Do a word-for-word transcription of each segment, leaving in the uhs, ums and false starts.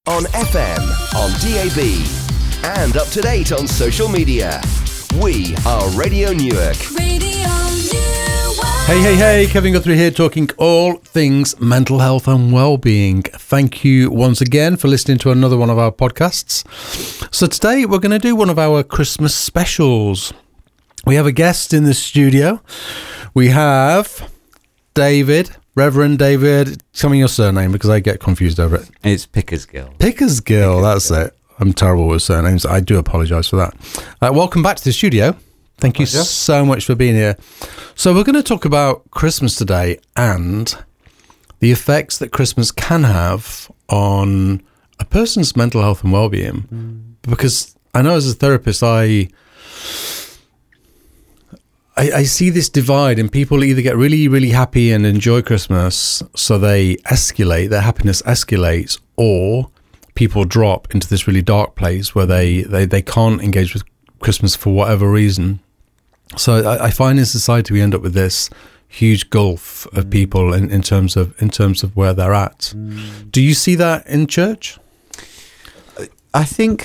On F M, on D A B, and up to date on social media. We are Radio Newark. Radio Newark. Hey, hey, hey, Kevin Guthrie here, talking all things mental health and well-being. Thank you once again for listening to another one of our podcasts. So today we're going to do one of our Christmas specials. We have a guest in the studio. We have David, Reverend David. Tell me your surname because I get confused over it. It's Pickersgill. Pickersgill, that's it. I'm terrible with surnames. I do apologise for that. Uh, welcome back to the studio. Thank you Pleasure. so much for being here. So we're going to talk about Christmas today and the effects that Christmas can have on a person's mental health and well-being. Mm. Because I know as a therapist, I... I, I see this divide, and people either get really, really happy and enjoy Christmas, so they escalate, their happiness escalates, or people drop into this really dark place where they, they, they can't engage with Christmas for whatever reason. So I, I find in society we end up with this huge gulf of people in, in terms of in terms of where they're at. Mm. Do you see that in church? I think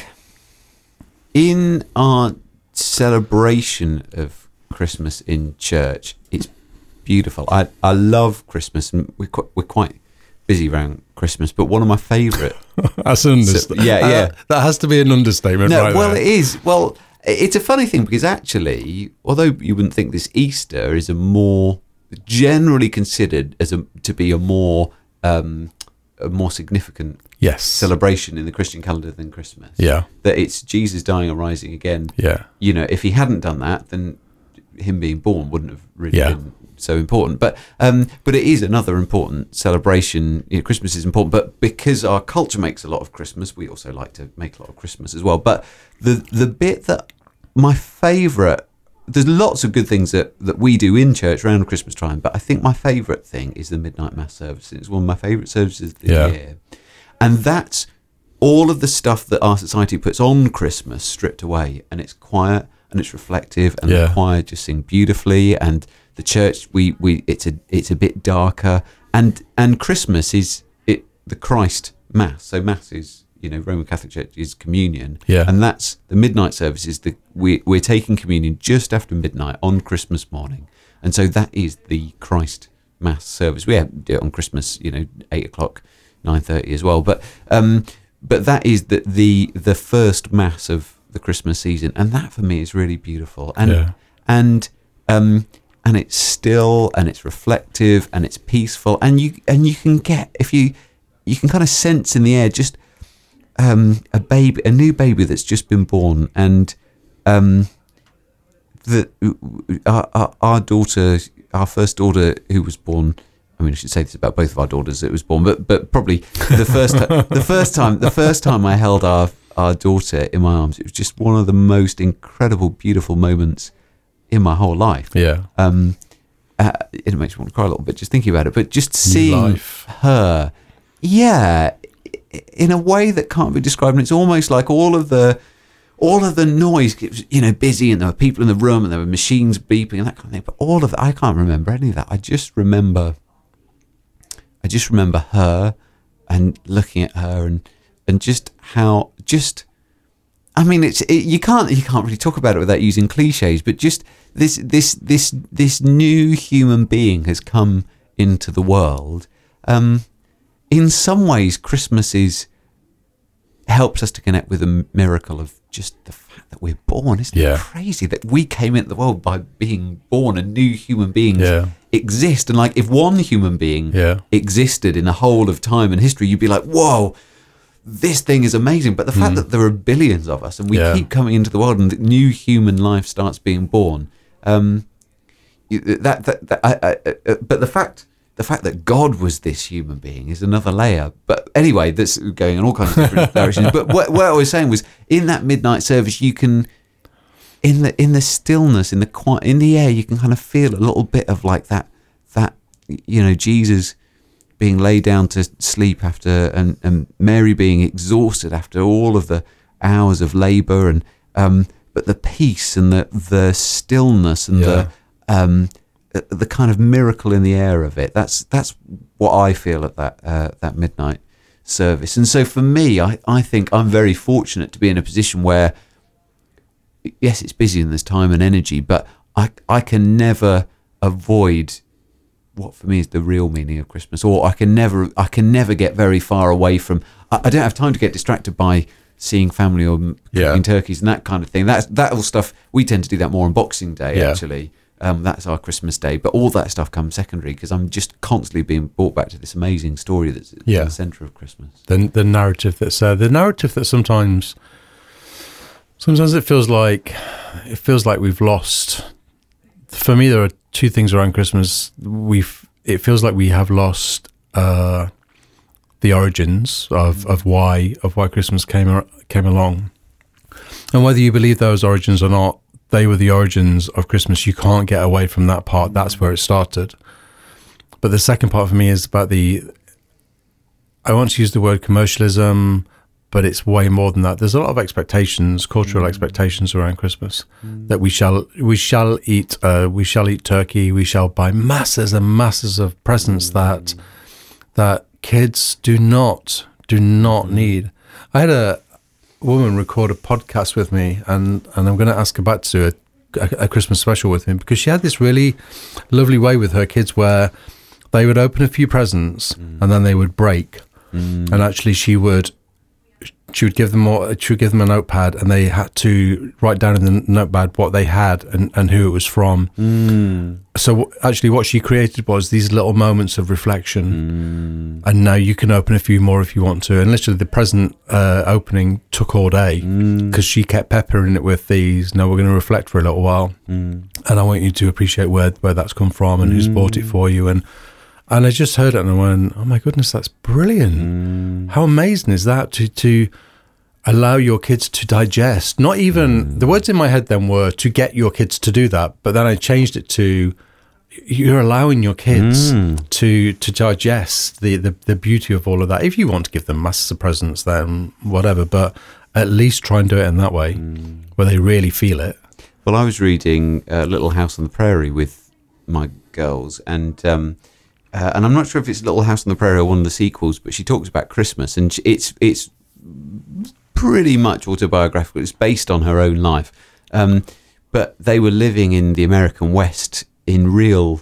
in our celebration of Christmas in church, it's beautiful. I I love Christmas, and we're quite, we're quite busy around Christmas. But one of my favourite, that's an understatement. So, yeah, yeah, uh, that has to be an understatement. No, right well, there. it is. Well, it's a funny thing because actually, although you wouldn't think this, Easter is a more generally considered as a to be a more um, a more significant yes celebration in the Christian calendar than Christmas. Yeah, that it's Jesus dying and rising again. Yeah, you know, if he hadn't done that, then him being born wouldn't have really yeah. been so important. But um, but it is another important celebration. You know, Christmas is important, but because our culture makes a lot of Christmas, we also like to make a lot of Christmas as well. But the the bit that my favourite, there's lots of good things that, that we do in church around Christmas time, but I think my favourite thing is the midnight mass service. It's one of my favourite services of the yeah. year. And that's all of the stuff that our society puts on Christmas stripped away, and it's quiet and it's reflective, and yeah. the choir just sing beautifully, and the church we, we it's a it's a bit darker, and and Christmas is it the Christ Mass. So Mass is, you know, Roman Catholic Church is communion, yeah. and that's the midnight service is the we we're taking communion just after midnight on Christmas morning, and so that is the Christ Mass service. We have, do it on Christmas, you know, eight o'clock, nine thirty as well, but um but that is the the the first Mass of the Christmas season, and that for me is really beautiful, and yeah. and um and it's still, and it's reflective, and it's peaceful, and you and you can get if you you can kind of sense in the air just um a baby, a new baby that's just been born, and um the our, our, our daughter, our first daughter who was born. I mean, I should say this about both of our daughters that was born, but but probably the first the first time the first time I held our our daughter in my arms, it was just one of the most incredible, beautiful moments in my whole life. Yeah. Um, uh, it makes me want to cry a little bit just thinking about it, but just seeing her, yeah, in a way that can't be described. And it's almost like all of the all of the noise, it was, you know, busy, and there were people in the room, and there were machines beeping and that kind of thing. But all of that, I can't remember any of that. I just remember. I just remember her and looking at her and, and just how just I mean it's it, you can't you can't really talk about it without using cliches, but just this this this this new human being has come into the world. Um, in some ways, Christmas is helps us to connect with the miracle of just the fact that we're born. Isn't yeah. it crazy that we came into the world by being born, and new human beings yeah. exist? And like, if one human being yeah. existed in the whole of time and history, you'd be like, whoa, this thing is amazing. But the fact mm. that there are billions of us, and we yeah. keep coming into the world, and the new human life starts being born, um, that, that, that I, I, uh, but the fact the fact that God was this human being is another layer. But anyway, that's going in all kinds of different directions. But what, what I was saying was, in that midnight service, you can, in the in the stillness, in the quiet, in the air, you can kind of feel a little bit of like that that you know, Jesus being laid down to sleep after, and, and Mary being exhausted after all of the hours of labour, and um, but the peace and the the stillness and yeah. the um, the kind of miracle in the air of it. That's that's what I feel at that uh, that midnight service. And so for me, I, I think I'm very fortunate to be in a position where, yes, it's busy and there's time and energy, but I, I can never avoid what for me is the real meaning of Christmas, or I can never I can never get very far away from. I, I don't have time to get distracted by seeing family or cooking Yeah. turkeys and that kind of thing. That's that all stuff. We tend to do that more on Boxing Day, Yeah. actually. Um, that's our Christmas day, but all that stuff comes secondary because I'm just constantly being brought back to this amazing story that's Yeah. at the centre of Christmas. The the narrative that's uh, the narrative that sometimes sometimes it feels like it feels like we've lost. For me, there are two things around Christmas. We've it feels like we have lost uh, the origins of, of why of why Christmas came ar- came along, and whether you believe those origins or not, they were the origins of Christmas. You can't get away from that part. That's where it started. But the second part for me is about the. I want to use the word commercialism, but it's way more than that. There's a lot of expectations, cultural mm. expectations around Christmas mm. that we shall we shall eat uh, we shall eat turkey. We shall buy masses and masses of presents mm. that that kids do not do not mm. need. I had a woman record a podcast with me, and, and I'm going to ask her back to do a, a, a Christmas special with me, because she had this really lovely way with her kids where they would open a few presents mm. and then they would break. Mm. And actually she would she would give them all, she would give them a notepad, and they had to write down in the notepad what they had and, and who it was from. Mm. So actually what she created was these little moments of reflection. Mm. And now you can open a few more if you want to. And literally the present uh, opening took all day because mm. she kept peppering it with these, no, we're going to reflect for a little while. Mm. And I want you to appreciate where, where that's come from and mm. who's bought it for you. And And I just heard it and I went, oh my goodness, that's brilliant. Mm. How amazing is that to to allow your kids to digest? Not even, mm. the words in my head then were to get your kids to do that. But then I changed it to, you're allowing your kids mm. to to digest the, the, the beauty of all of that. If you want to give them masses of presents, then whatever. But at least try and do it in that way, mm. where they really feel it. Well, I was reading uh, Little House on the Prairie with my girls, and... Um, Uh, and I'm not sure if it's Little House on the Prairie or one of the sequels, but she talks about Christmas, and it's it's pretty much autobiographical. It's based on her own life. Um, but they were living in the American West in real.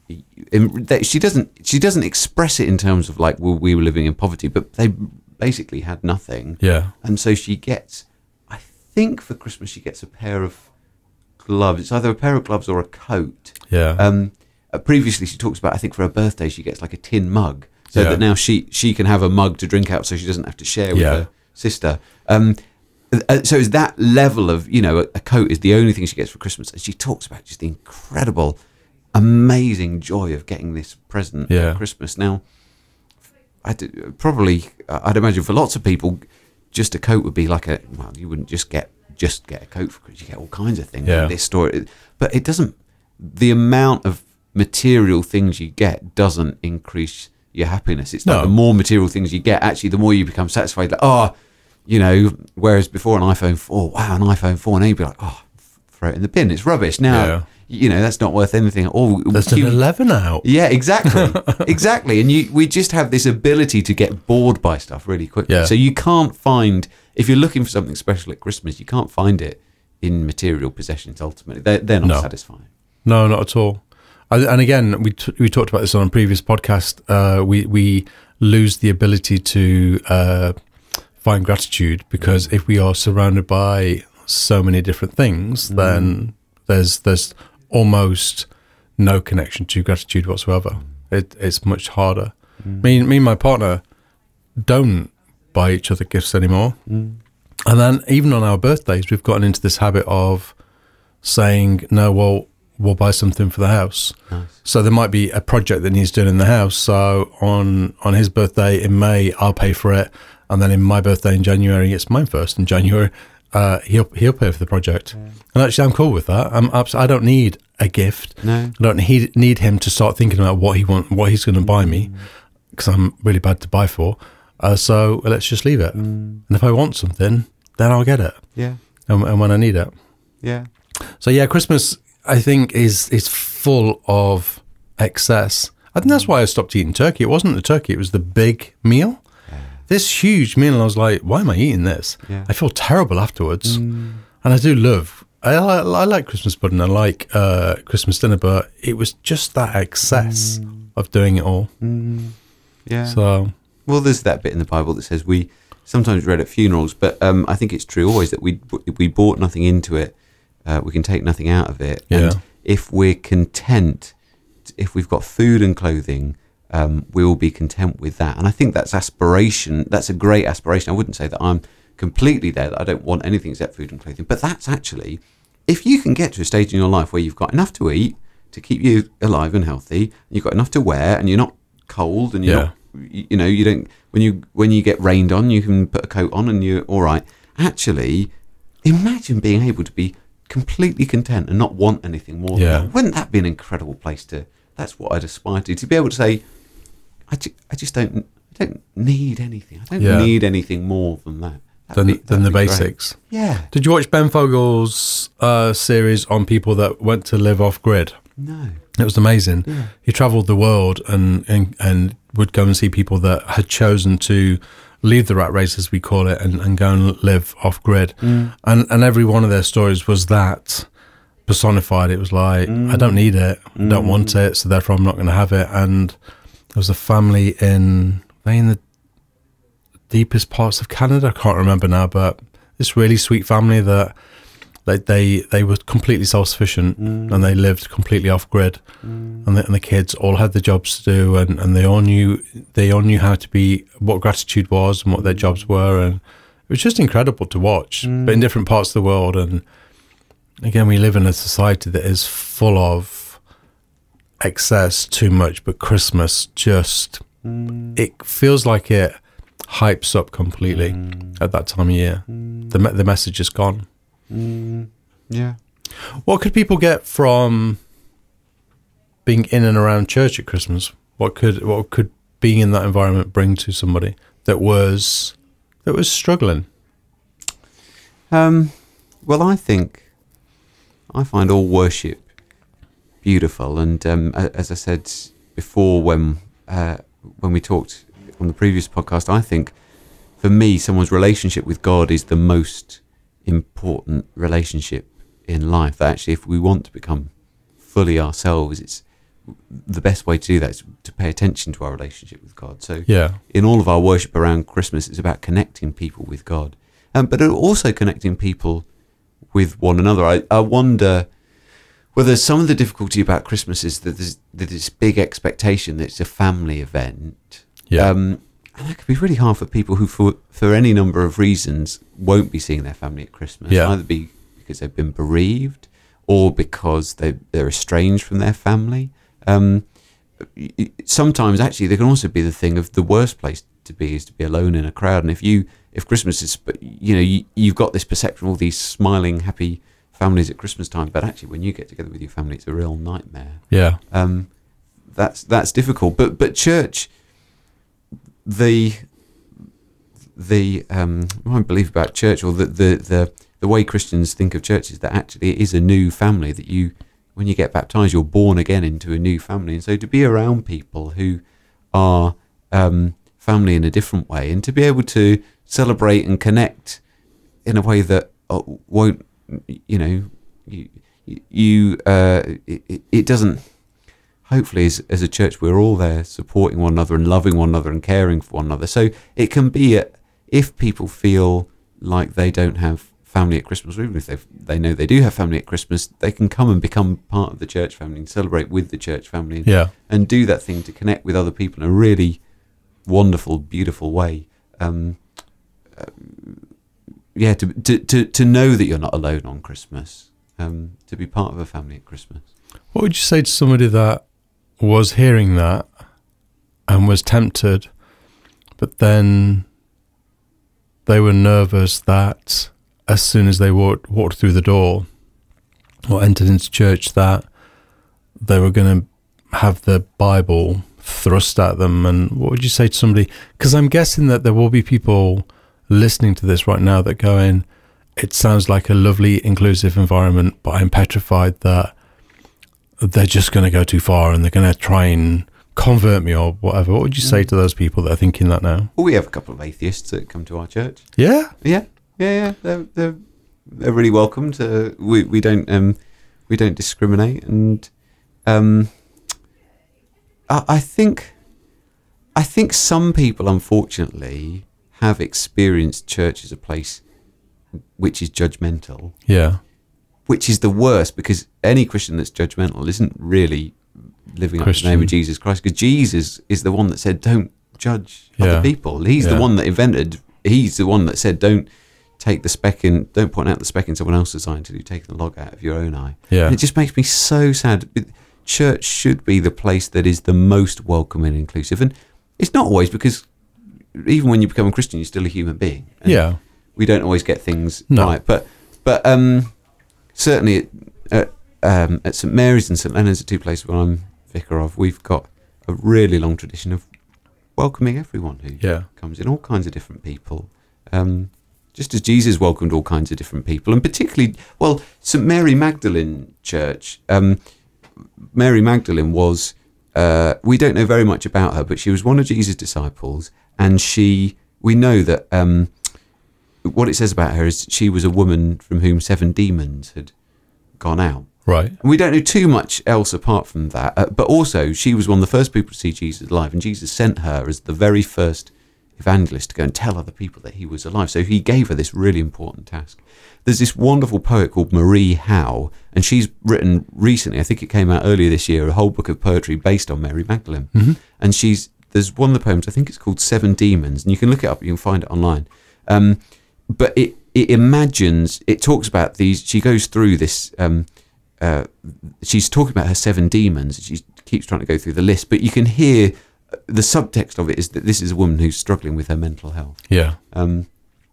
In, they, she doesn't she doesn't express it in terms of like, well, we were living in poverty, but they basically had nothing. Yeah. And so she gets, I think for Christmas she gets a pair of gloves. It's either a pair of gloves or a coat. Yeah. Um, Uh, previously, she talks about, I think for her birthday, she gets like a tin mug, so yeah. that now she, she can have a mug to drink out, so she doesn't have to share with yeah. her sister. Um, uh, so it's that level of, you know, a, a coat is the only thing she gets for Christmas. And she talks about just the incredible, amazing joy of getting this present yeah. at Christmas. Now, I do, probably, I'd imagine for lots of people, just a coat would be like a, well, you wouldn't just get just get a coat for Christmas. You get all kinds of things. Yeah. Like this story, but it doesn't, the amount of material things you get doesn't increase your happiness. It's like no. the more material things you get, actually, the more you become satisfied. Like, oh, you know, whereas before an iPhone four, wow, an iPhone four, and you'd be like, oh, throw it in the bin. It's rubbish. Now, yeah. you know, that's not worth anything at all. There's you, an eleven out. Yeah, exactly. exactly. And you, we just have this ability to get bored by stuff really quickly. Yeah. So you can't find, if you're looking for something special at Christmas, you can't find it in material possessions ultimately. They're, they're not no. satisfying. No, not at all. And again, we t- we talked about this on a previous podcast. Uh, we we lose the ability to uh, find gratitude, because if we are surrounded by so many different things, mm. then there's there's almost no connection to gratitude whatsoever. It, it's much harder. Mm. Me, me and my partner don't buy each other gifts anymore. Mm. And then even on our birthdays, we've gotten into this habit of saying, no, well, we'll buy something for the house. Nice. So there might be a project that needs doing in the house. So on, on his birthday in May, I'll pay for it. And then in my birthday in January, it's mine first in January, uh, he'll he'll pay for the project. Yeah. And actually, I'm cool with that. I'm abs- I don't need a gift. No. I don't need, need him to start thinking about what he want, what he's going to buy me, because I'm really bad to buy for. Uh, so let's just leave it. Mm. And if I want something, then I'll get it. Yeah. And, and when I need it. Yeah. So yeah, Christmas, I think, is is full of excess. I think that's why I stopped eating turkey. It wasn't the turkey; it was the big meal. this huge meal, and I was like, why am I eating this? Yeah. I feel terrible afterwards. Mm. And I do love, I, I, I like Christmas pudding, I like uh, Christmas dinner, but it was just that excess Mm. of doing it all. Mm. Yeah. So, Well, there's that bit in the Bible that says we sometimes read at funerals, but um, I think it's true always that we we brought nothing into it. Uh, we can take nothing out of it. Yeah. And if we're content, if we've got food and clothing, um, we will be content with that. And I think that's aspiration. That's a great aspiration. I wouldn't say that I'm completely there, that I don't want anything except food and clothing. But that's actually, if you can get to a stage in your life where you've got enough to eat to keep you alive and healthy, and you've got enough to wear, and you're not cold, and you're Yeah. not, you you know, you don't, when you when you get rained on, you can put a coat on and you're all right. Actually, imagine being able to be completely content and not want anything more Yeah. than that. Wouldn't that be an incredible place to, that's what I'd aspire to, to be able to say, I, ju- I just don't, I don't need anything. I don't Yeah. need anything more than that. That'd than, be- than that'd the be great. basics. Yeah. Did you watch Ben Fogel's uh, series on people that went to live off grid? No. It was amazing. Yeah. He travelled the world and, and and would go and see people that had chosen to leave the rat race, as we call it, and, and go and live off grid. Mm. And and every one of their stories was that personified. It was like, Mm. I don't need it, I don't Mm. want it, so therefore I'm not going to have it. And there was a family in, they in the deepest parts of Canada, I can't remember now, but this really sweet family that they they, they were completely self-sufficient Mm. and they lived completely off grid. Mm. And the, and the kids all had the jobs to do, and, and they all knew they all knew how to be, what gratitude was and what their jobs were, and it was just incredible to watch. Mm. But in different parts of the world, and again, we live in a society that is full of excess, too much. But Christmas just Mm. it feels like it hypes up completely Mm. at that time of year. Mm. The me- the message is gone. Mm. Yeah. What could people get from being in and around church at Christmas? What could what could being in that environment bring to somebody that was that was struggling? Um, well, I think I find all worship beautiful, and um, a- as I said before, when uh, when we talked on the previous podcast, I think for me, someone's relationship with God is the most important relationship in life. That actually, if we want to become fully ourselves, it's the best way to do that is to pay attention to our relationship with God. So Yeah, in all of our worship around Christmas, it's about connecting people with God, um, but also connecting people with one another. I, I wonder whether some of the difficulty about Christmas is that there's, that there's this big expectation that it's a family event. yeah, Um, and that could be really hard for people who, for, for any number of reasons, won't be seeing their family at Christmas. Yeah. Either be because they've been bereaved or because they, they're estranged from their family. Um, y- y- sometimes, actually, there can also be the thing of the worst place to be is to be alone in a crowd. And if you, if Christmas is, you know, you, you've got this perception of all these smiling, happy families at Christmas time, but actually, when you get together with your family, it's a real nightmare. yeah, Um, that's that's difficult. But but church, the the um, what I believe about church, or the, the the the way Christians think of church, is that actually it is a new family. That you, when you get baptized, you're born again into a new family. And so to be around people who are um, family in a different way, and to be able to celebrate and connect in a way that uh, won't, you know, you you uh, it, it doesn't. Hopefully, as, as a church, we're all there supporting one another and loving one another and caring for one another. So it can be, a, if people feel like they don't have family at Christmas, or even if they they know they do have family at Christmas, they can come and become part of the church family and celebrate with the church family, and, yeah, and do that thing to connect with other people in a really wonderful, beautiful way. Um, uh, yeah, to, to to to know that you're not alone on Christmas, um, to be part of a family at Christmas. What would you say to somebody that was hearing that and was tempted, but then they were nervous that as soon as they walked, walked through the door or entered into church, that they were going to have the Bible thrust at them? And what would you say to somebody? Because I'm guessing that there will be people listening to this right now that going, it sounds like a lovely, inclusive environment, but I'm petrified that they're just going to go too far and they're going to try and convert me or whatever, what would you say to those people that are thinking that now? Well, we have a couple of atheists that come to our church. Yeah, Yeah, yeah, yeah. They're they're, they're really welcome. To we we don't um we don't discriminate, and um I, I think I think some people unfortunately have experienced church as a place which is judgmental. yeah, Which is the worst, because any Christian that's judgmental isn't really living up to the name of Christian. Jesus Christ, because Jesus is the one that said don't judge Yeah. other people. He's Yeah. the one that invented, he's the one that said don't take the speck in, don't point out the speck in someone else's eye until you've taken the log out of your own eye. Yeah. And it just makes me so sad. Church should be the place that is the most welcoming and inclusive, and it's not always, because even when you become a Christian you're still a human being. And yeah, we don't always get things No. right, but but um, certainly at, um, at St Mary's and St Leonard's, the two places where I'm vicar of, we've got a really long tradition of welcoming everyone who Yeah. comes in, all kinds of different people. Um, just as Jesus welcomed all kinds of different people, and particularly, well, St Mary Magdalene Church. Um, Mary Magdalene was, uh, we don't know very much about her, but she was one of Jesus' disciples, and she, we know that um, what it says about her is she was a woman from whom seven demons had gone out. right. And we don't know too much else apart from that. Uh, but also, she was one of the first people to see Jesus alive, and Jesus sent her as the very first evangelist to go and tell other people that he was alive. So he gave her this really important task. There's this wonderful poet called Marie Howe, and she's written recently, I think it came out earlier this year, a whole book of poetry based on Mary Magdalene. Mm-hmm. And she's there's one of the poems, I think it's called Seven Demons, and you can look it up, you can find it online. Um, but it, it imagines, it talks about these, she goes through this, um, uh, she's talking about her seven demons, she keeps trying to go through the list, but you can hear the subtext of it is that this is a woman who's struggling with her mental health. Yeah, Um,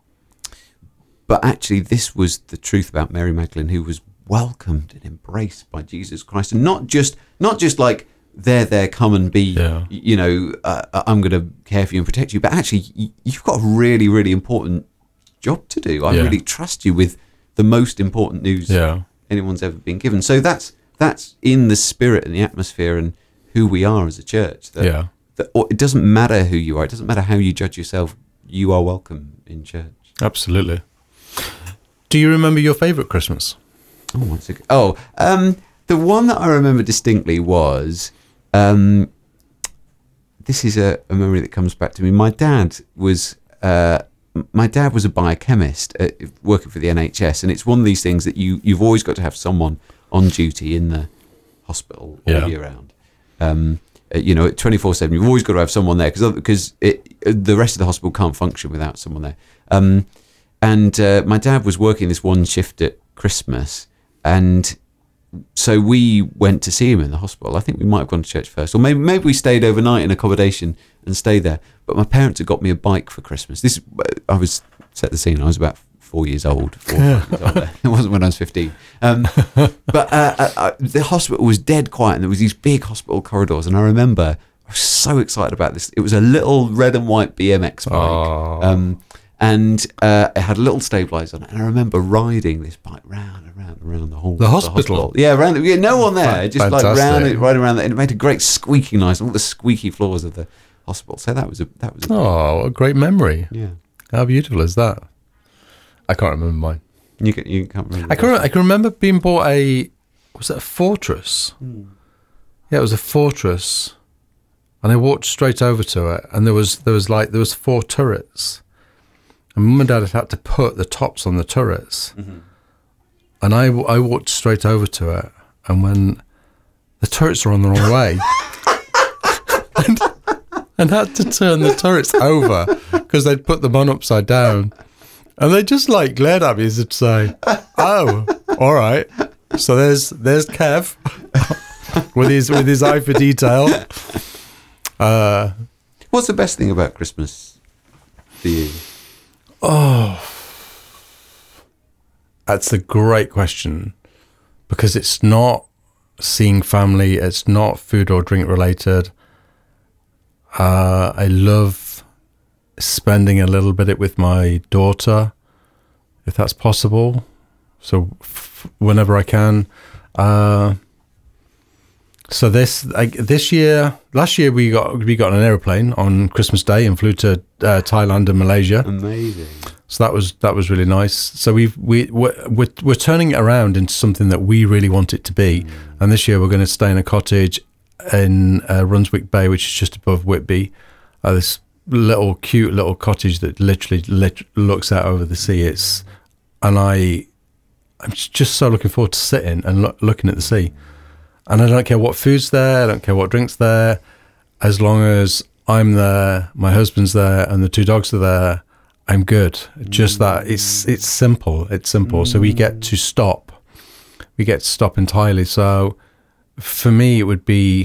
but actually, this was the truth about Mary Magdalene, who was welcomed and embraced by Jesus Christ, and not just not just like there, there, come and be. Yeah. You know, uh, I'm going to care for you and protect you, but actually, y- you've got a really, really important job to do. I Yeah. really trust you with the most important news yeah, anyone's ever been given. So that's that's in the spirit and the atmosphere and who we are as a church. That, yeah. that or it doesn't matter who you are. It doesn't matter how you judge yourself. You are welcome in church. Absolutely. Do you remember your favourite Christmas? Oh, once again. Oh, um, the one that I remember distinctly was, um, this is a, a memory that comes back to me. My dad was, uh, my dad was a biochemist uh, working for the N H S, and it's one of these things that you you've always got to have someone on duty in the hospital all Yeah. year round. Um, uh, you know, twenty-four seven. You've always got to have someone there because because the rest of the hospital can't function without someone there. Um, and uh, my dad was working this one shift at Christmas, and so we went to see him in the hospital. I think we might have gone to church first, or maybe maybe we stayed overnight in accommodation and stayed there. But my parents had got me a bike for Christmas. This I was set the scene. I was about four years old. Four years old there. It wasn't when I was fifteen. Um, but uh, uh, uh, the hospital was dead quiet, and there was these big hospital corridors. And I remember I was so excited about this. It was a little red and white B M X bike. Oh. Um, and uh, it had a little stabiliser on it. And I remember riding this bike round and round and round the whole The hospital? Yeah, around. The, yeah, no one there. Fan- just like fantastic. round it, right around it. And it made a great squeaky noise on all the squeaky floors of the hospital. So that was a that was a, Oh, what a great memory. yeah. How beautiful is that? I can't remember mine. You can, you can't remember. I can, I can remember being bought a, was it a fortress? Yeah, it was a fortress. And I walked straight over to it, and there was there was like, there was four turrets. And Mum and Dad had had to put the tops on the turrets. And I, I walked straight over to it, and when the turrets were on the wrong way, and, and had to turn the turrets over because they'd put them on upside down. And they just like glared at me as if to say, "Oh, all right." So there's there's Kev with his with his eye for detail. Uh, What's the best thing about Christmas for you? That's a great question, because it's not seeing family, it's not food or drink related. Uh, I love spending a little bit with my daughter, if that's possible. So f- whenever I can. Uh, So this like, this year, last year we got we got on an aeroplane on Christmas Day and flew to uh, Thailand and Malaysia. Amazing. So that was that was really nice. So we've we we're, we're, we're turning it around into something that we really want it to be. Mm. And this year we're going to stay in a cottage in uh, Runswick Bay, which is just above Whitby. Uh, this little cute little cottage that literally lit- looks out over the sea. It's and I I'm just so looking forward to sitting and lo- looking at the sea. And I don't care what food's there, I don't care what drink's there, as long as I'm there, my husband's there, and the two dogs are there, I'm good. Just that it's it's simple. It's simple. So we get to stop. We get to stop entirely. So for me, it would be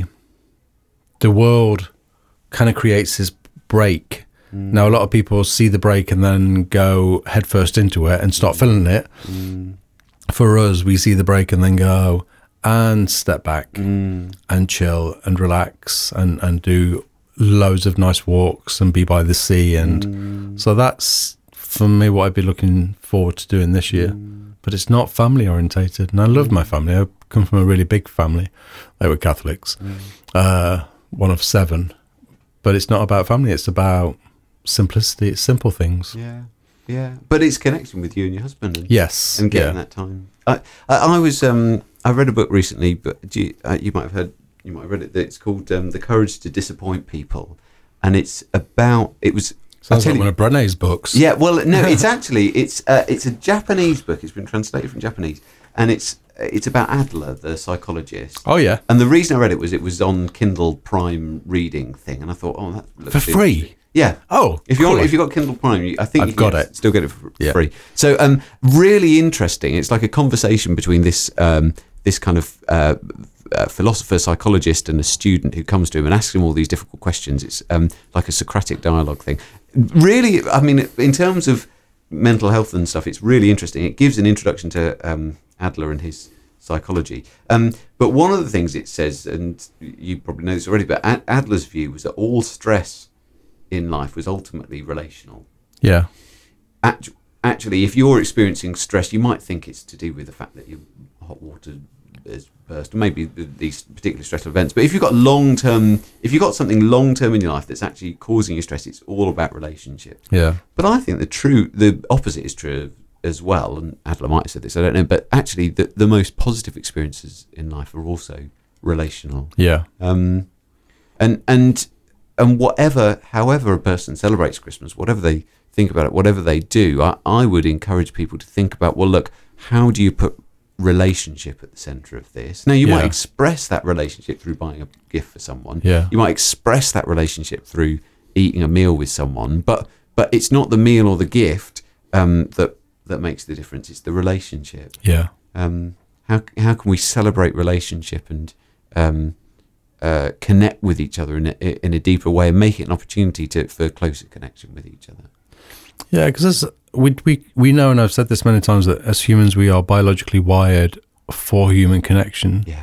the world kind of creates this break. Mm. Now, a lot of people see the break and then go headfirst into it and start filling it. Mm. For us, we see the break and then go and step back mm. and chill and relax and, and do loads of nice walks and be by the sea. And mm. so that's, for me, what I'd be looking forward to doing this year. Mm. But it's not family orientated. And I love mm. my family. I come from a really big family. They were Catholics, mm. uh, one of seven. But it's not about family. It's about simplicity. It's simple things. Yeah. Yeah, but it's connection with you and your husband. And, yes, and getting yeah. that time. I, I, I was, um, I read a book recently, but do you, uh, you might have heard, you might have read it. It's called um, "The Courage to Disappoint People," and it's about. It was sounds like one of Brené's books. Yeah, well, no, it's actually it's uh, it's a Japanese book. It's been translated from Japanese, and it's it's about Adler, the psychologist. Oh yeah. And the reason I read it was it was on Kindle Prime reading thing, and I thought, oh, that looks for free. Yeah. Oh, if you if you got Kindle Prime, I think I've you got can it. Still get it for yeah. free. So, um, really interesting. It's like a conversation between this um, this kind of uh, uh, philosopher, psychologist, and a student who comes to him and asks him all these difficult questions. It's um, like a Socratic dialogue thing. Really, I mean, in terms of mental health and stuff, it's really interesting. It gives an introduction to um, Adler and his psychology. Um, but one of the things it says, and you probably know this already, but Ad- Adler's view was that all stress in life was ultimately relational. Yeah. Act- actually, if you're experiencing stress, you might think it's to do with the fact that your hot water has burst, or maybe the, these particular stressful events. But if you've got long-term, if you've got something long-term in your life that's actually causing you stress, it's all about relationships. Yeah. But I think the true, the opposite is true as well. And Adler might have said this, I don't know. But actually, the, the most positive experiences in life are also relational. Yeah. Um, and and. And whatever, however a person celebrates Christmas, whatever they think about it, whatever they do, I, I would encourage people to think about, well, look, how do you put relationship at the centre of this? Now, you yeah. might express that relationship through buying a gift for someone. Yeah. You might express that relationship through eating a meal with someone, but but it's not the meal or the gift um, that that makes the difference. It's the relationship. Yeah. Um, how how can we celebrate relationship and um, Uh, connect with each other in a, in a deeper way and make it an opportunity to for closer connection with each other? Yeah, because we we we know, and I've said this many times, that as humans we are biologically wired for human connection. Yeah.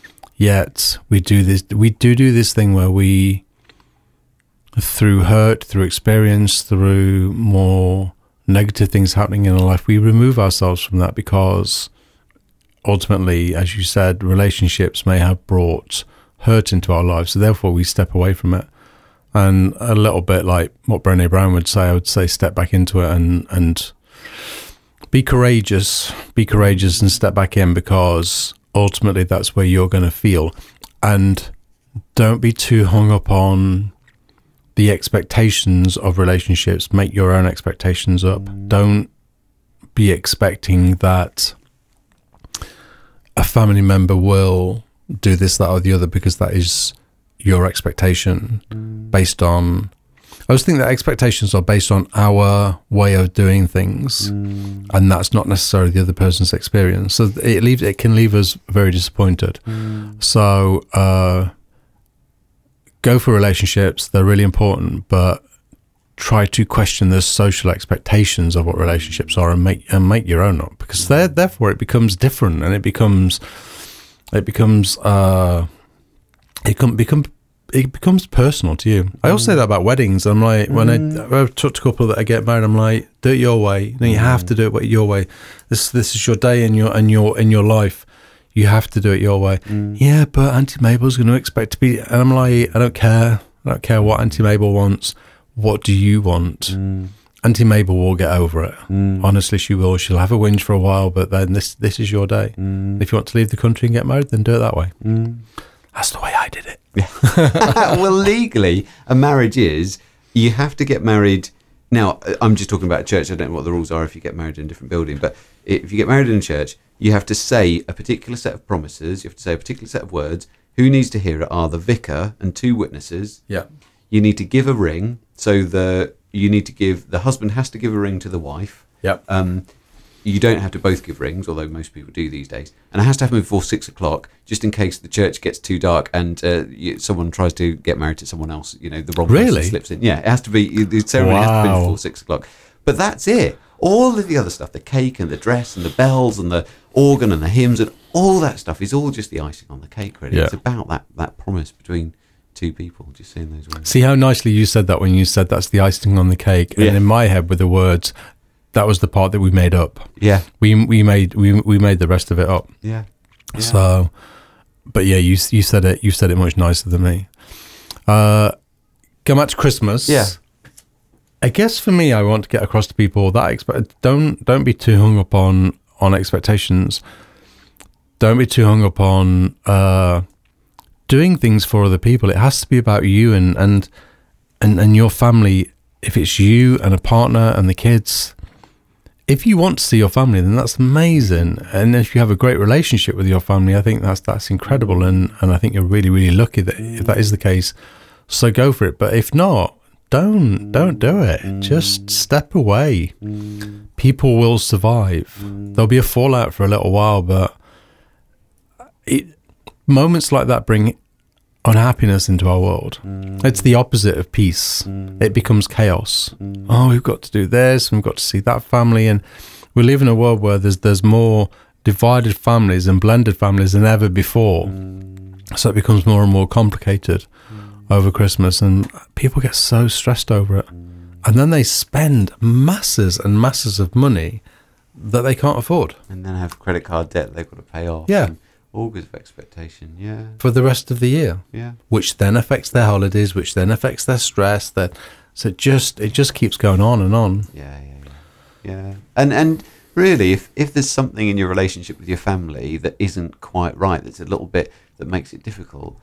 Yet we do this. We do do this thing where we, through hurt, through experience, through more negative things happening in our life, we remove ourselves from that because ultimately, as you said, relationships may have brought hurt into our lives, so therefore we step away from it. And a little bit like what Brené Brown would say, I would say step back into it and and be courageous, be courageous and step back in, because ultimately that's where you're going to feel. And don't be too hung up on the expectations of relationships. Make your own expectations up. Don't be expecting that a family member will do this, that, or the other, because that is your expectation mm. based on. I always think that expectations are based on our way of doing things, mm. and that's not necessarily the other person's experience. So it leaves it can leave us very disappointed. Mm. So uh, go for relationships; they're really important, but try to question the social expectations of what relationships are and make and make your own up, because there therefore it becomes different and it becomes. It becomes uh, it can become it becomes personal to you. I also say that about weddings. I'm like, when I I've talked to a couple that I get married, I'm like, do it your way. You know, you have to do it your way. This this is your day in your in your in your life. You have to do it your way. Mm. Yeah, but Auntie Mabel's going to expect to be. And I'm like, I don't care. I don't care what Auntie Mabel wants. What do you want? Mm. Auntie Mabel will get over it. Mm. Honestly, she will. She'll have a whinge for a while, but then this this is your day. Mm. If you want to leave the country and get married, then do it that way. Mm. That's the way I did it. Well, legally, a marriage is, you have to get married. Now, I'm just talking about a church. I don't know what the rules are if you get married in a different building. But if you get married in a church, you have to say a particular set of promises. You have to say a particular set of words. Who needs to hear it are the vicar and two witnesses. Yeah. You need to give a ring. So the you need to give, the husband has to give a ring to the wife. Yep. Um, you don't have to both give rings, although most people do these days. And it has to happen before six o'clock, just in case the church gets too dark and uh, you, someone tries to get married to someone else. You know, the wrong Really? person slips in. Yeah, it has to be, the ceremony has to be Wow. before six o'clock. But that's it. All of the other stuff, the cake and the dress and the bells and the organ and the hymns and all that stuff is all just the icing on the cake, really. Yeah. It's about that, that promise between two people, just saying those words. See how nicely you said that when you said that's the icing on the cake. Yeah. And in my head with the words, that was the part that we made up. Yeah, We we made we we made the rest of it up. yeah. yeah. So, but yeah, you you said it. You said it much nicer than me. Uh, go back to Christmas. Yeah. I guess for me, I want to get across to people that expect don't don't be too hung up on on expectations. Don't be too hung up on uh, doing things for other people. It has to be about you and and and and your family. If it's you and a partner and the kids. If you want to see your family, then that's amazing. And if you have a great relationship with your family, I think that's that's incredible. And, and I think you're really, really lucky that if that is the case. So go for it. But if not, don't don't do it. Just step away. People will survive. There'll be a fallout for a little while, but it, moments like that bring unhappiness into our world. It's the opposite of peace. It becomes chaos. Oh, we've got to do this, we've got to see that family, and we live in a world where there's there's more divided families and blended families than ever before. So it becomes more and more complicated over Christmas, and people get so stressed over it. And then they spend masses and masses of money that they can't afford And then have credit card debt they've got to pay off. Yeah. And all kinds of expectation. Yeah. for the rest of the year. Yeah. Which then affects their holidays, which then affects their stress. That so it just it just keeps going on and on. Yeah, yeah, yeah. Yeah. And and really if, if there's something in your relationship with your family that isn't quite right, that's a little bit that makes it difficult.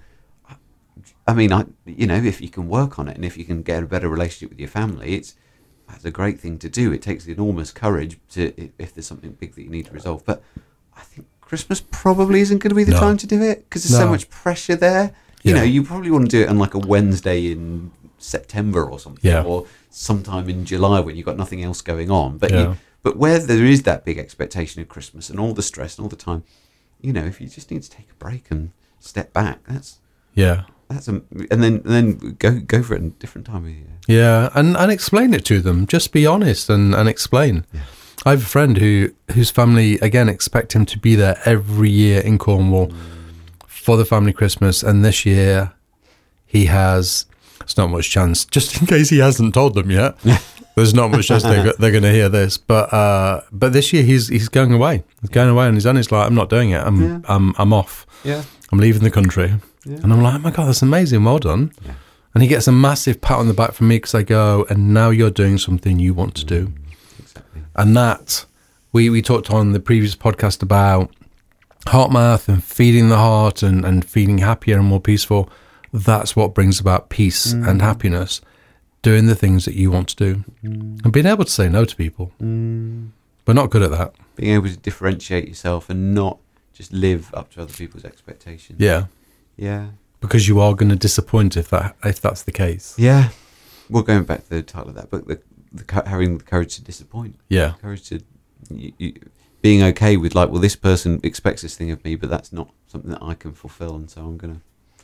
I mean, I you know, if you can work on it and if you can get a better relationship with your family, it's that's a great thing to do. It takes enormous courage to if, if there's something big that you need to resolve. But I think Christmas probably isn't going to be the No. time to do it because there's so No. much pressure there. You Yeah. know, you probably want to do it on like a Wednesday in September or something, Yeah. or sometime in July when you've got nothing else going on. But Yeah. you, but where there is that big expectation of Christmas and all the stress and all the time, you know, if you just need to take a break and step back, that's Yeah. that's a, and then and then go go for it in a different time of year. Yeah, and, and explain it to them. Just be honest and, and explain. Yeah. I have a friend who whose family, again, expect him to be there every year in Cornwall Mm. for the family Christmas. And this year he has, it's not much chance, just in case he hasn't told them yet, there's not much chance they're, they're going to hear this. But uh, but this year he's he's going away. He's going away on his own. He's like, I'm not doing it. I'm, Yeah. I'm, I'm off. Yeah. I'm leaving the country. Yeah. And I'm like, oh my God, that's amazing. Well done. Yeah. And he gets a massive pat on the back from me because I go, and now you're doing something you want to do. Exactly. And that, we, we talked on the previous podcast about heart math and feeding the heart and, and feeling happier and more peaceful. That's what brings about peace Mm. and happiness, doing the things that you want to do. Mm. And being able to say no to people. Mm. We're not good at that. Being able to differentiate yourself and not just live up to other people's expectations. Yeah. Yeah. Because you are going to disappoint if that if that's the case. Yeah. Well, going back to the title of that book, the, the co- having the courage to disappoint. Yeah. Courage to you, you, being okay with like, well, this person expects this thing of me, but that's not something that I can fulfill, and so I'm gonna,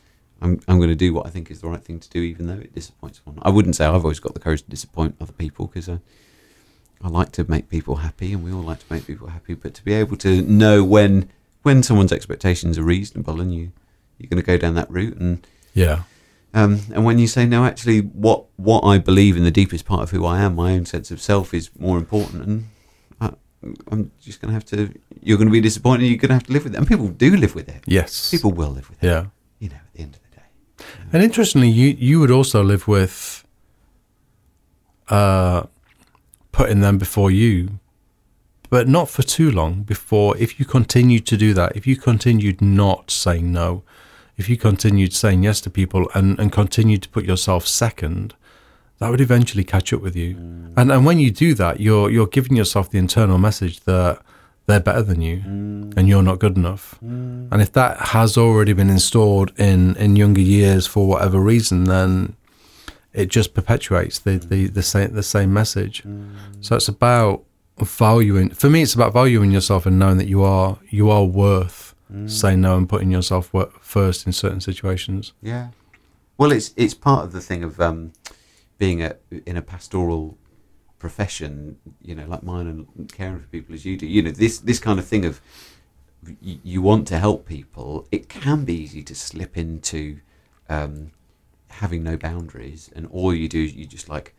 I'm I'm gonna do what I think is the right thing to do, even though it disappoints one. I wouldn't say I've always got the courage to disappoint other people because I, I like to make people happy, and we all like to make people happy. But to be able to know when when someone's expectations are reasonable, and you you're going to go down that route, and Yeah. Um, and when you say, no, actually, what what I believe in the deepest part of who I am, my own sense of self, is more important, and I, I'm just going to have to. You're going to be disappointed. You're going to have to live with it, and people do live with it. Yes, people will live with it. Yeah, you know, at the end of the day. And interestingly, you you would also live with uh, putting them before you, but not for too long. Before, if you continued to do that, if you continued not saying no, if you continued saying yes to people and and continued to put yourself second, that would eventually catch up with you. Mm. And and when you do that, you're you're giving yourself the internal message that they're better than you mm. and you're not good enough. Mm. And if that has already been installed in, in younger years for whatever reason, then it just perpetuates the, the, the same the same message. Mm. So it's about valuing, for me it's about valuing yourself and knowing that you are you are worth mm. saying no and putting yourself first in certain situations. Yeah. Well, it's it's part of the thing of um being a, in a pastoral profession, you know, like mine, and caring for people as you do, you know, this this kind of thing of y- you want to help people, it can be easy to slip into um, having no boundaries, and all you do is you just like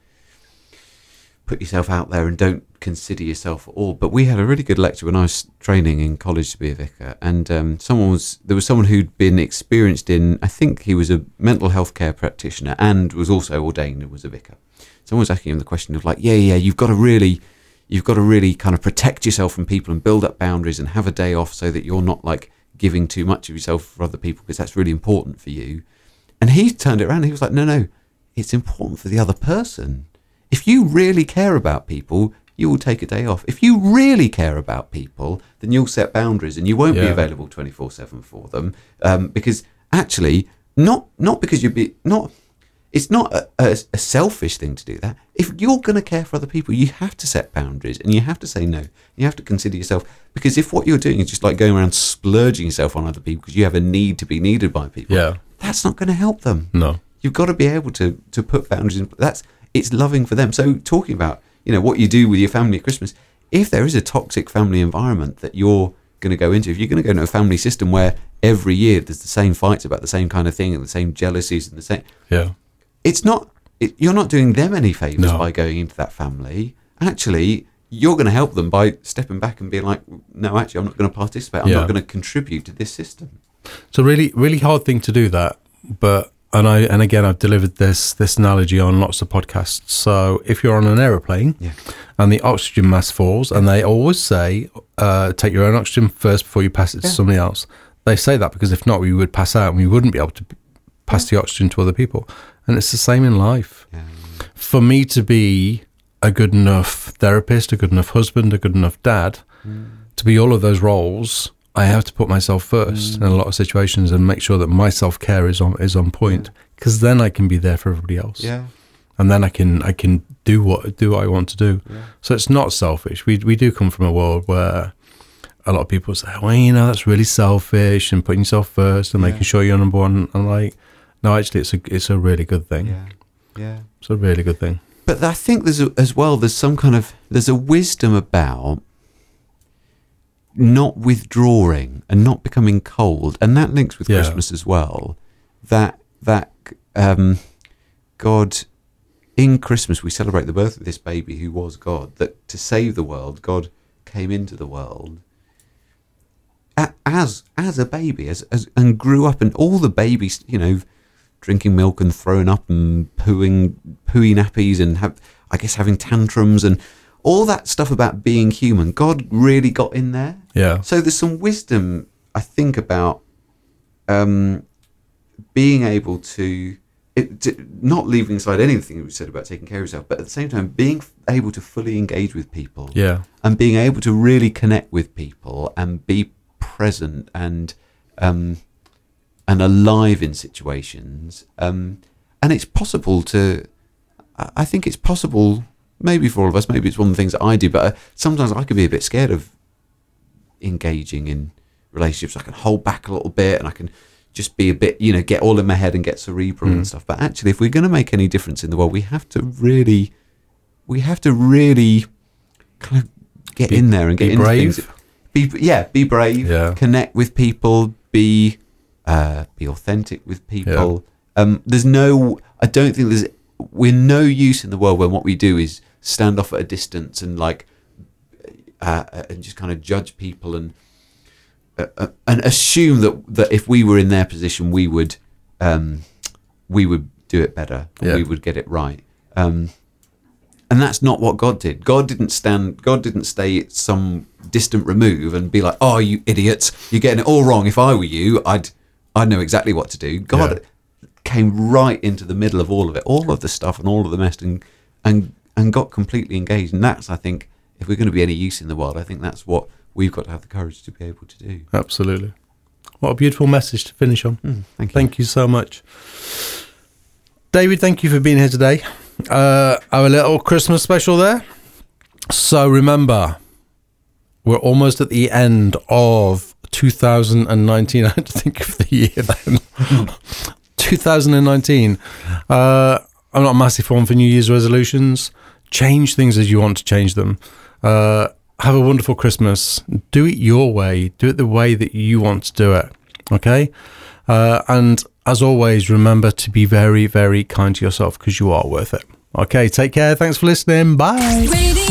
put yourself out there and don't consider yourself at all. But we had a really good lecture when I was training in college to be a vicar, and um, someone was there was someone who'd been experienced in, I think he was a mental health care practitioner and was also ordained and was a vicar. Someone was asking him the question of like, yeah, yeah, you've got to really, you've got to really kind of protect yourself from people and build up boundaries and have a day off so that you're not like giving too much of yourself for other people, because that's really important for you. And he turned it around and he was like, no, no, it's important for the other person. If you really care about people, you will take a day off. If you really care about people, then you'll set boundaries and you won't yeah. be available twenty-four seven for them. Um, because actually, not not because you'd be, not, it's not a, a, a selfish thing to do that. If you're going to care for other people, you have to set boundaries and you have to say no. You have to consider yourself. Because if what you're doing is just like going around splurging yourself on other people because you have a need to be needed by people, yeah. that's not going to help them. No. You've got to be able to, to put boundaries in. That's, it's loving for them. So talking about, you know, what you do with your family at Christmas, if there is a toxic family environment that you're going to go into, if you're going to go into a family system where every year there's the same fights about the same kind of thing and the same jealousies and the same, yeah, it's not, it, you're not doing them any favours no. by going into that family. Actually, you're going to help them by stepping back and being like, no, actually, I'm not going to participate. I'm yeah. not going to contribute to this system. It's a really, really hard thing to do that, but And I and again, I've delivered this this analogy on lots of podcasts. So if you're on an aeroplane yeah. and the oxygen mask falls, and they always say, uh, take your own oxygen first before you pass it to yeah. somebody else. They say that because if not, we would pass out and we wouldn't be able to pass yeah. the oxygen to other people. And it's the same in life. Yeah. For me to be a good enough therapist, a good enough husband, a good enough dad, mm. to be all of those roles, I have to put myself first mm. in a lot of situations and make sure that my self-care is on is on point, because yeah. then I can be there for everybody else. Yeah. And then I can I can do what do what I want to do. Yeah. So it's not selfish. We we do come from a world where a lot of people say, well, you know, that's really selfish and putting yourself first and yeah. making sure you're number one. I'm like, no, actually, it's a it's a really good thing. Yeah. Yeah. It's a really good thing. But I think there's a, as well. There's some kind of there's a wisdom about not withdrawing and not becoming cold, and that links with yeah. Christmas as well. That that um, God, in Christmas we celebrate the birth of this baby who was God. That to save the world, God came into the world a- as as a baby, as, as and grew up, and all the babies, you know, drinking milk and throwing up and pooing pooey nappies and have, I guess, having tantrums and all that stuff about being human. God really got in there. Yeah. So there's some wisdom, I think, about um, being able to, it, to not leaving aside anything we said about taking care of yourself, but at the same time being able to fully engage with people. Yeah. And being able to really connect with people and be present and um, and alive in situations. Um, and it's possible to, I think it's possible, maybe for all of us, maybe it's one of the things that I do, but uh, sometimes I can be a bit scared of engaging in relationships. I can hold back a little bit and I can just be a bit, you know, get all in my head and get cerebral mm. and stuff. But actually, if we're going to make any difference in the world, we have to really, we have to really kind of get be, in there and get be into brave. things. Be yeah, be brave. Yeah. Connect with people. Be uh, be authentic with people. Yeah. Um, there's no, I don't think there's, we're no use in the world when what we do is stand off at a distance and like, I uh, and just kind of judge people and uh, uh, and assume that that if we were in their position, we would um, we would do it better. Yeah. We would get it right. Um, and that's not what God did. God didn't stand. God didn't stay at some distant remove and be like, "Oh, you idiots, you're getting it all wrong. If I were you, I'd I'd know exactly what to do." God yeah. came right into the middle of all of it, all of the stuff and all of the mess, and and and got completely engaged. And that's, I think, if we're going to be any use in the world, I think that's what we've got to have the courage to be able to do. Absolutely. What a beautiful message to finish on. Mm, thank you. Thank you so much. David, thank you for being here today. Uh, our little Christmas special there. So remember, we're almost at the end of two thousand nineteen. I had to think of the year then. two thousand nineteen. Uh, I'm not a massive one for New Year's resolutions. Change things as you want to change them. Uh, have a wonderful Christmas. Do it your way. Do it the way that you want to do it. Okay? Uh, and as always, remember to be very, very kind to yourself because you are worth it. Okay, take care. Thanks for listening. Bye. Radio